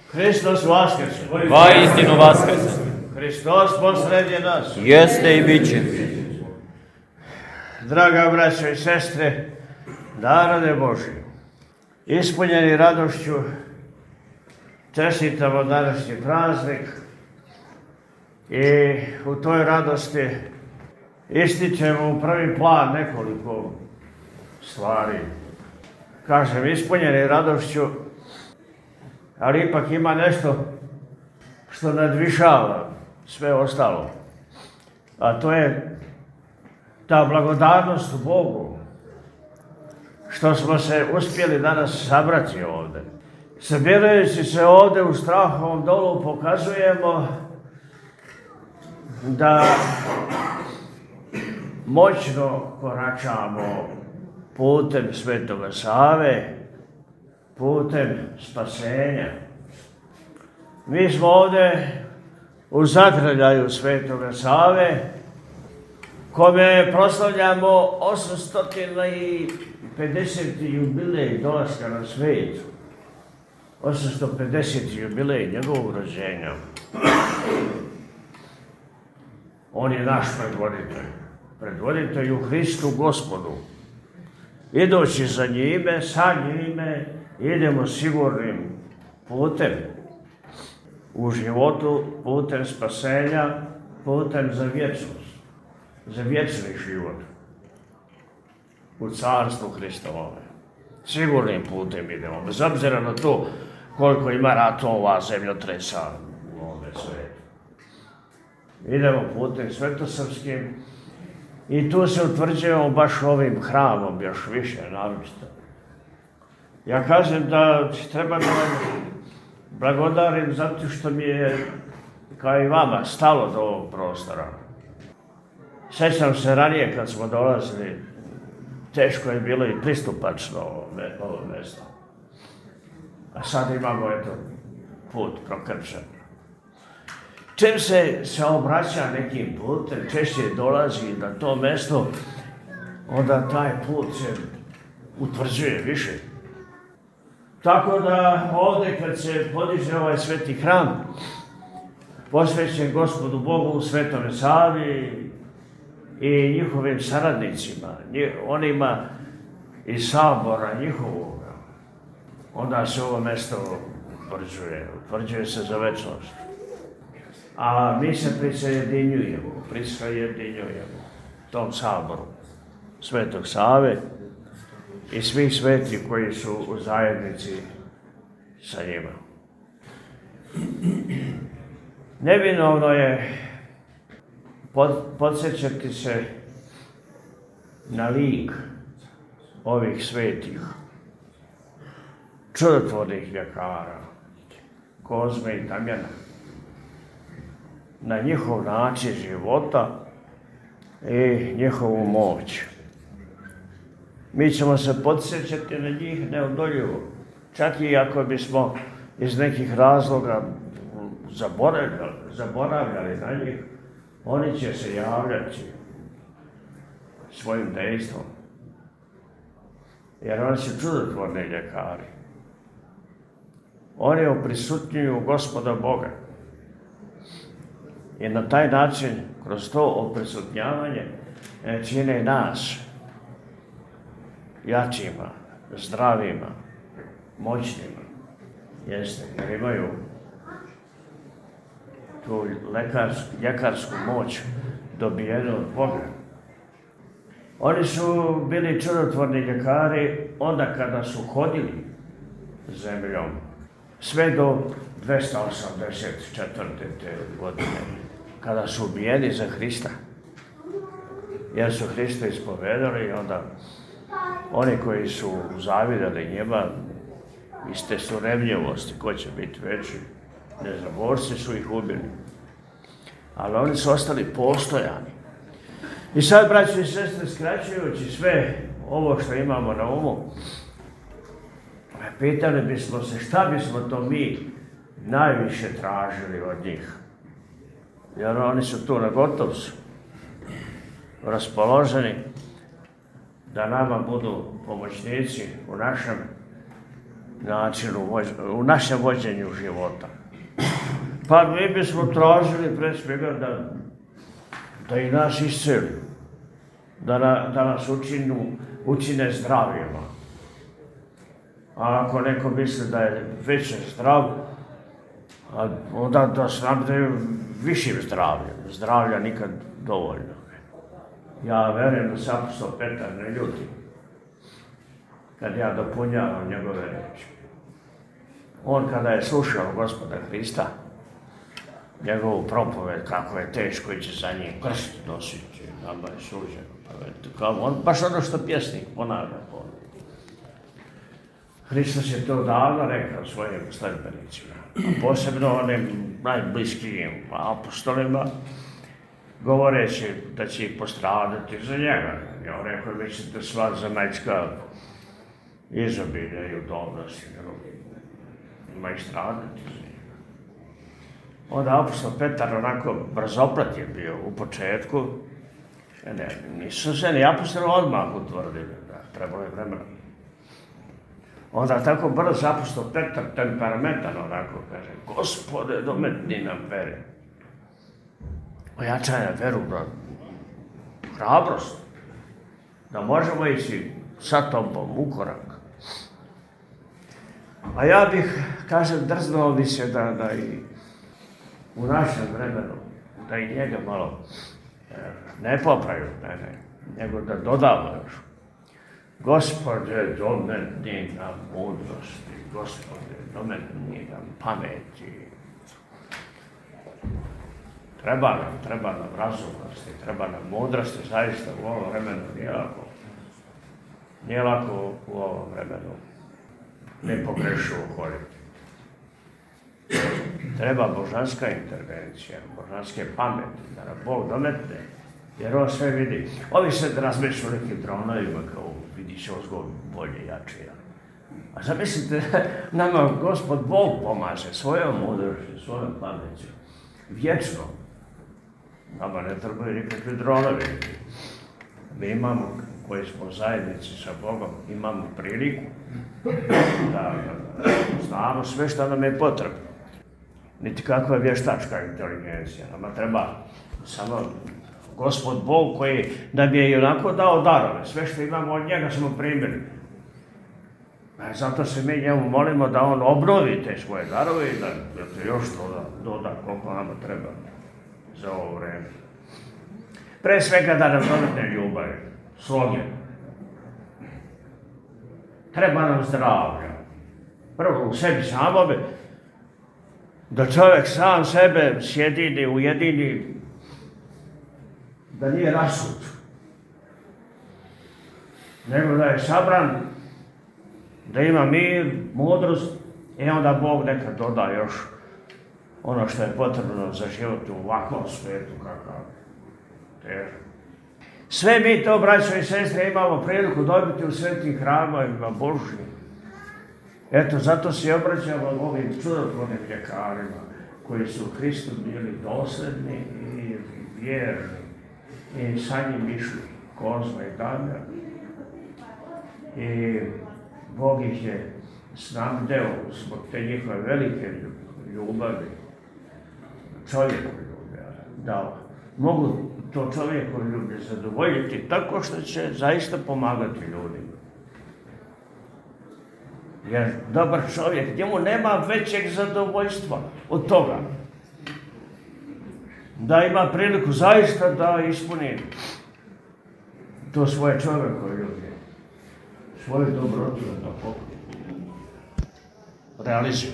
Hristos vaskrse. Vaistinu vaskrse. Hristos posredje nas. Jeste i bit će. Draga braćo i sestre, narode Božji, ispunjeni radošću, čestitamo današnji praznik i u toj radosti ističemo u prvi plan nekoliko stvari. Kažem, ispunjeni radošću, ali ipak ima nešto što nadvišava sve ostalo. A to je ta blagodarnost u Bogu, što smo se uspjeli danas sabrati ovdje. Sabirajući se ovdje u Strahovom dolu pokazujemo da moćno koračamo putem Svetoga Save, putem spasenja. Mi smo ovdje u zagrljaju Svetoga Save, kome proslavljamo 850. jubilej dolaska na svijet. 850. jubilej njegovog rođenja. On je naš predvoditelj. Predvoditelj u Hristu Gospodu. Idući za njime, sa njime, idemo sigurnim putem u životu, putem spasenja, putem za vječnost, za vječni život u carstvu Hristove. Sigurnim putem idemo, bez obzira na to koliko ima ratova, zemljotresa u ovome svijetu. Idemo putem svetosrpskim i tu se utvrđujemo baš ovim hramom još više, naročito. Ja kažem da treba da vam blagodarim zato što mi je, kao i vama, stalo do ovog prostora. Sjećam se ranije kad smo dolazili, teško je bilo i pristupačno ovo mjesto. A sad imamo, eto, put prokrčen. Čim se obraća nekim putem, češće dolazi na to mjesto, onda taj put se utvrđuje više. Tako da ovdje kad se podiže ovaj sveti hram, posvećen Gospodu Bogu u Svetome Savi i njihovim saradnicima, onima iz sabora njihovoga, onda se ovo mjesto utvrđuje se za večnost. A mi se prisjedinjujemo tom saboru Svetog Save i svih svetih koji su u zajednici sa njima. Neminovno je podsjećati se na lik ovih svetih, čudotvornih ljekara, Kozme i Damjana, na njihov način života i njihovu moć. Mi ćemo se podsjećati na njih neodoljivo, čak i ako bismo iz nekih razloga zaboravljali na njih, oni će se javljati svojim dejstvom. Jer oni su čudotvorni ljekari. Oni oprisutnjuju Gospoda Boga. I na taj način, kroz to oprisutnjavanje, čine nas jačima, zdravima, moćnima. Jeste, jer imaju tu ljekarsku moć dobijenu od Boga. Oni su bili čudotvorni ljekari onda kada su hodili zemljom, sve do 284. godine, kada su ubijeni za Hrista. Jer su Hrista ispovedali i onda oni koji su zavidali njima, iste su revnjevosti, ko će biti veći, nezaborci su ih ubili. Ali oni su ostali postojani. I sad, braći i sestre, skraćujući sve ovo što imamo na umu, pitali bismo se šta bismo to mi najviše tražili od njih. Jer oni su tu na gotovo su raspoloženi da nama budu pomoćnici u našem načinu, u našem vođenju života. Pa mi bismo tražili pre svega da i nas isceli, da nas učine zdravima. A ako neko misli da je već zdrav, onda da snabdeju višim zdravljem. Zdravlja nikad dovoljno. Ja verujem da se apostol Petar ne ljuti kad ja dopunjavam njegove reči. On kada je slušao Gospoda Hrista, njegovu propoved, kako je teško ići za njim, krst nositi, nama je suđeno. Baš ono što pjesnik ponavlja. Hristos je to davno rekao svojim sledbenicima, a posebno onim najbliskijim apostolima, govoreći da će ih postradati za njega. I on rekao, vi ćete sva zemaljska izobilja i udobnosti, ima ih stradati za njega. Onda apostol Petar onako brzoplet je bio u početku. Nisu se ni apostoli odmah utvrdili, trebalo je vremena. Onda tako brzo apostol Petar, temperamentan onako kaže, Gospode, dometni nam vere. Ojačaj nam veru, hrabrost, da možemo ići sa tobom u korak. A ja bih, kažem, drznuo bi se da i u našem vremenu, da i njega malo ne popravio, nego da dodamo još. Gospode, dometni nam mudrosti, Gospode, dometni nam pameti. Treba nam razumnosti, treba nam mudrosti, zaista u ovom vremenu nije lako u ovom vremenu ne pogrešivo hoditi. Treba božanska intervencija, božanske pameti, da nam Bog dometne, jer on sve vidi. Ovi se razmišljaju nekim dronovima, kao vidiš ozgo bolje, jače. A zamislite, nama Gospod Bog pomaže svojom mudrošću, svojom pameću, vječno. Nama ne trebaju nikakvi dronovi. Mi imamo, koji smo zajednici sa Bogom, imamo priliku da znamo sve što nam je potrebno. Niti kakva je vještačka inteligencija. Nama treba samo Gospod Bog koji nam je i onako dao darove. Sve što imamo od njega smo primili. Zato se mi njemu molimo da on obnovi te svoje darove i da još doda koliko nama treba za ovo vreme. Pre svega da nam dodatne ljubavi, sloge. Treba nam zdravlja. Prvo u sebi samome, da čovjek sam sebe sjedini, ujedini, da nije rasut, nego da je sabran, da ima mir, mudrost i onda Bog neka doda još ono što je potrebno za život u ovakvom svijetu kakav težak. Sve mi to, braćo i sestre, imamo priliku dobiti u svetim hramovima Božjim. Eto, zato se obraćamo ovim čudotvornim ljekarima koji su Hristu bili dosledni i vjerni i sa njim išli Kozma i Damjan. I Bog ih je snabdeo zbog te njihove velike ljubavi, čovjeku ljubavi, da mogu to čovjeku ljubavi zadovoljiti tako što će zaista pomagati ljudima. Jer dobar čovjek, njemu nema većeg zadovoljstva od toga. Da ima priliku zaista da ispuni to svoje čovjeko ljubavi, svoju dobrotu da realizuje.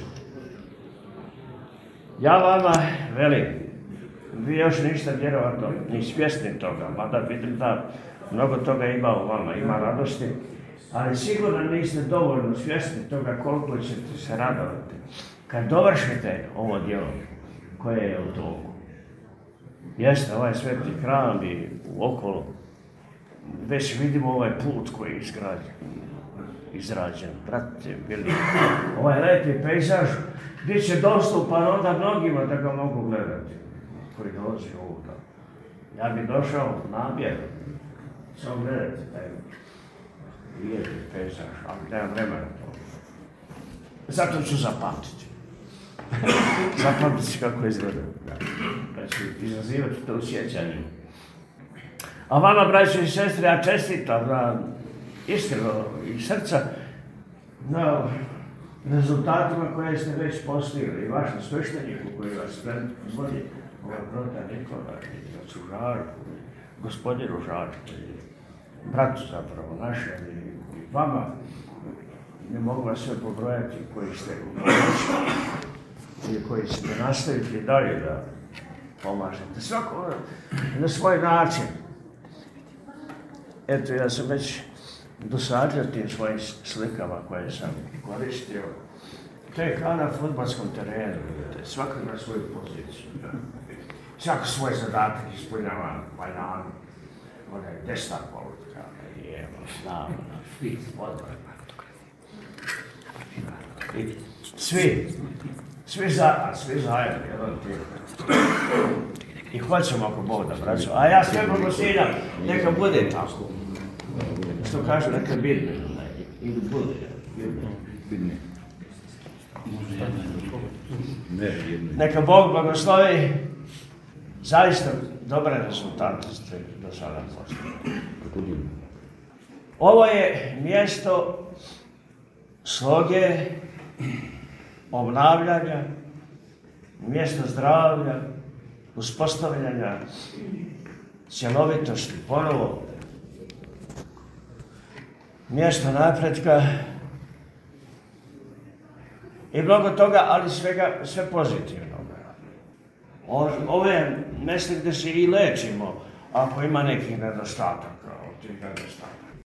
Ja vama velim, vi još niste vjerovatno ni svjesni toga, mada vidim da mnogo toga ima u vama, ima radosti, ali sigurno niste dovoljno svjesni toga koliko ćete se radovati kad dovršite ovo djelo koje je u toku. Jeste, ovaj sveti hram i okolo, već vidimo ovaj put koji je izrađen, brate, bili. Ovaj lepi pejzaž bit će dostupan onda mnogima da ga mogu gledati, koji dolazi ovdje. Ja bi došao namjerno, samo gledati taj lijepi pejzaž, ali nemam vremena to. Zato ću zapamtiti. Zapamtiti kako izgleda. Pa ću izazivati to u sjećanju. A vama, braćo i sestre, ja čestitam na iskreno i srca na rezultatima koje ste već postigli i vašem svešteniku koji vas vodi, ovaj brota Nikola i ocu Žarku, gospodinu Žarku i bratu zapravo našem i vama. Ne mogu vas sve pobrojati koji ste u pomoći i koji ćete nastaviti dalje da pomažete. Svako na svoj način. Eto, ja sam već dosadio tim svojim slikama koje sam koristio. To je kao na fudbalskom terenu, vidite, svako na svoju poziciju. Svako svoj zadatak ispunjava valjano. Ona je desna polutka, lijevo, slavo, fit, odmah. I svi zajedno, jedan tim. I hoćemo ako Bog da, braćo. A ja sve blagoslivljam, neka bude tako. Što kažu, neka bidne. Ili bude. Neka Bog blagoslovi. Zaista dobre rezultate ste do sada postigli. Ovo je mjesto sloge, obnavljanja, mjesto zdravlja, uspostavljanja cjelovitosti, ponovo mjesto napretka i mnogo toga, ali sve pozitivno. Ovo je mjesto gdje se i lečimo ako ima nekih nedostataka od tih nedostataka.